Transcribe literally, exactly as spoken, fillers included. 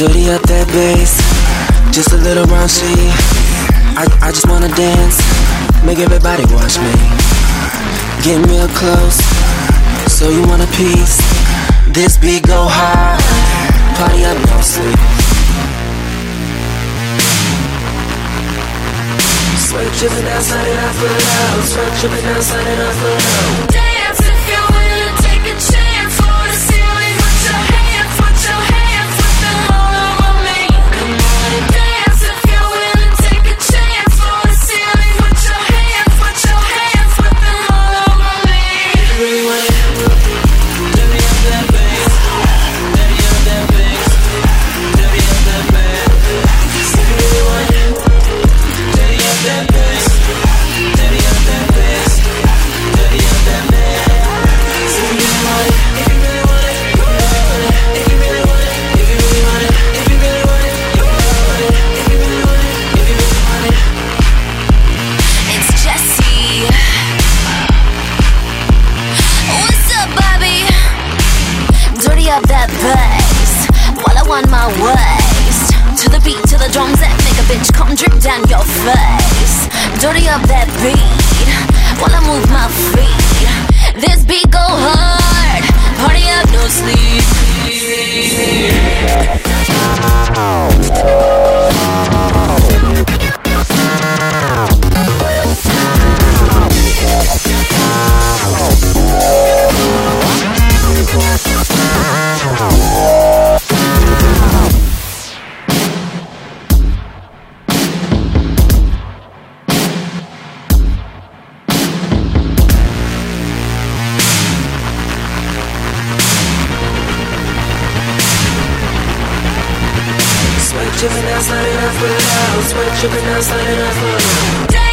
Dirty up that bass, just a little raunchy. I, I just wanna dance, make everybody watch me. Getting real close, so you want a piece. This beat go hard, party up, no sleep. Sweat dripping down, slide it out for loud. Sweat dripping down, slide it out for loud. Dance if you're willing, take a chance. For the ceiling, put your hands, put your hands, put them all over me. Come on and dance if you're willing, take a chance. For the ceiling, put your hands, put your hands, put them all over me. If you really want it, dirty up that bass, dirty up that bass, dirty up that bass. If you really want it, dirty up that bass, dirty up that bass, dirty up that bass. If you really want it, if you really want it, if you really want it, if you really want it, if you really want it, if you really want it, if you really want it, if you really want it. It's Jessie. What's up, Bobby? Dirty up that bass while I want my waist. To the beat, to the drums that make a bitch come drip down your face. Dirty up that beat while I move my feet. This beat go hard, party up, no sleep. Sweat dripping down, slide it out for loud. Sweat dripping down, slide it out for loud.